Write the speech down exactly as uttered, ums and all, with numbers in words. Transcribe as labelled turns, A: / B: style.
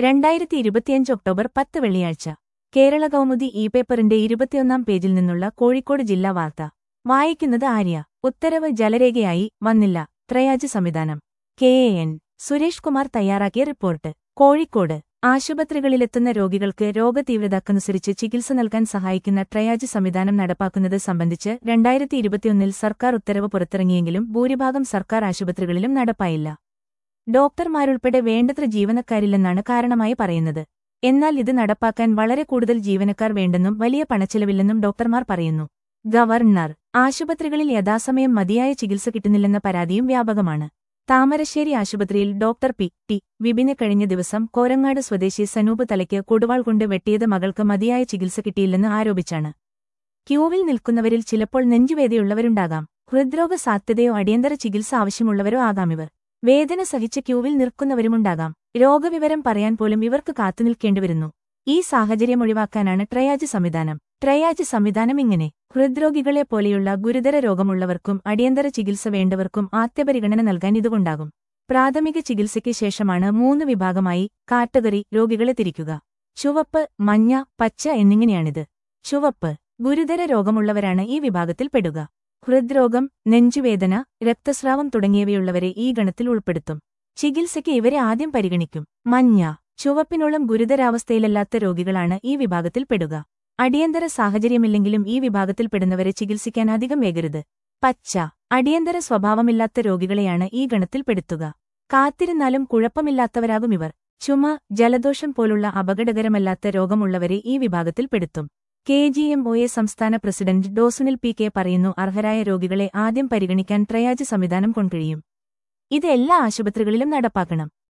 A: രണ്ടായിരത്തി ഇരുപത്തിയഞ്ച് ഒക്ടോബർ പത്ത് വെള്ളിയാഴ്ച കേരള കൗമുദി ഇ പേപ്പറിന്റെ ഇരുപത്തിയൊന്നാം പേജിൽ നിന്നുള്ള കോഴിക്കോട് ജില്ലാ വാർത്ത വായിക്കുന്നത് ആര്യ. ഉത്തരവ് ജലരേഖയായി വന്നില്ല, ട്രയാജ് സംവിധാനം. K A N Suresh Kumar തയ്യാറാക്കിയ റിപ്പോർട്ട്. കോഴിക്കോട് ആശുപത്രികളിലെത്തുന്ന രോഗികൾക്ക് രോഗതീവ്രതക്കനുസരിച്ച് ചികിത്സ നൽകാൻ സഹായിക്കുന്ന ട്രയാജ് സംവിധാനം നടപ്പാക്കുന്നത് സംബന്ധിച്ച് രണ്ടായിരത്തി ഇരുപത്തിയൊന്നിൽ സർക്കാർ ഉത്തരവ് പുറത്തിറങ്ങിയെങ്കിലും ഭൂരിഭാഗം സർക്കാർ ആശുപത്രികളിലും നടപ്പായില്ല. ഡോക്ടർമാരുൾപ്പെടെ വേണ്ടത്ര ജീവനക്കാരില്ലെന്നാണ് കാരണമായി പറയുന്നത്. എന്നാൽ ഇത് നടപ്പാക്കാൻ വളരെ കൂടുതൽ ജീവനക്കാർ വേണ്ടെന്നും വലിയ പണച്ചെലവില്ലെന്നും ഡോക്ടർമാർ പറയുന്നു. ഗവർണർ ആശുപത്രികളിൽ യഥാസമയം മതിയായ ചികിത്സ കിട്ടുന്നില്ലെന്ന പരാതിയും വ്യാപകമാണ്. താമരശ്ശേരി ആശുപത്രിയിൽ ഡോക്ടർ പി ടി വിപിന് കഴിഞ്ഞ ദിവസം കോരങ്ങാട് സ്വദേശി സനൂപ് തലയ്ക്ക് കൊടുവാൾ കൊണ്ട് വെട്ടിയത് മകൾക്ക് മതിയായ ചികിത്സ കിട്ടിയില്ലെന്ന് ആരോപിച്ചാണ്. ക്യൂവിൽ നിൽക്കുന്നവരിൽ ചിലപ്പോൾ നെഞ്ചുവേദയുള്ളവരുണ്ടാകാം. ഹൃദ്രോഗ സാധ്യതയോ അടിയന്തര ചികിത്സ ആവശ്യമുള്ളവരോ ആകാമിവർ. വേദന സഹിച്ച് ക്യൂവിൽ നിൽക്കുന്നവരുമുണ്ടാകാം. രോഗവിവരം പറയാൻ പോലും ഇവർക്ക് കാത്തുനിൽക്കേണ്ടിവരുന്നു. ഈ സാഹചര്യം ഒഴിവാക്കാനാണ് ട്രയാജ് സംവിധാനം. ട്രയാജ് സംവിധാനം ഇങ്ങനെ: ഹൃദ്രോഗികളെ പോലെയുള്ള ഗുരുതര രോഗമുള്ളവർക്കും അടിയന്തര ചികിത്സ വേണ്ടവർക്കും ആദ്യപരിഗണന നൽകാൻ ഇതുകൊണ്ടാകും. പ്രാഥമിക ചികിത്സയ്ക്ക് ശേഷമാണ് മൂന്ന് വിഭാഗമായി കാറ്റഗറി രോഗികളെ തിരിക്കുക. ചുവപ്പ്, മഞ്ഞ, പച്ച എന്നിങ്ങനെയാണിത്. ചുവപ്പ് ഗുരുതര രോഗമുള്ളവരാണ് ഈ വിഭാഗത്തിൽ പെടുക. ഹൃദ്രോഗം, നെഞ്ചുവേദന, രക്തസ്രാവം തുടങ്ങിയവയുള്ളവരെ ഈ ഗണത്തിൽ ഉൾപ്പെടുത്തും. ചികിത്സയ്ക്ക് ഇവരെ ആദ്യം പരിഗണിക്കും. മഞ്ഞ ചുവപ്പിനോളം ഗുരുതരാവസ്ഥയിലല്ലാത്ത രോഗികളാണ് ഈ വിഭാഗത്തിൽ പെടുക. അടിയന്തര സാഹചര്യമില്ലെങ്കിലും ഈ വിഭാഗത്തിൽപ്പെടുന്നവരെ ചികിത്സിക്കാൻ അധികം വേഗരുത്. പച്ച അടിയന്തര സ്വഭാവമില്ലാത്ത രോഗികളെയാണ് ഈ ഗണത്തിൽ പെടുത്തുക. കാത്തിരുന്നാലും കുഴപ്പമില്ലാത്തവരാകും ഇവർ. ചുമ, ജലദോഷം പോലുള്ള അപകടകരമല്ലാത്ത രോഗമുള്ളവരെ ഈ വിഭാഗത്തിൽ പെടുത്തും. K G M O A സംസ്ഥാന പ്രസിഡന്റ് ഡോസുനിൽ പി കെ പറയുന്നു, അർഹരായ രോഗികളെ ആദ്യം പരിഗണിക്കാൻ ട്രയാജ് സംവിധാനം കൊണ്ടുകഴിയും. ഇത് എല്ലാ ആശുപത്രികളിലും നടപ്പാക്കണം.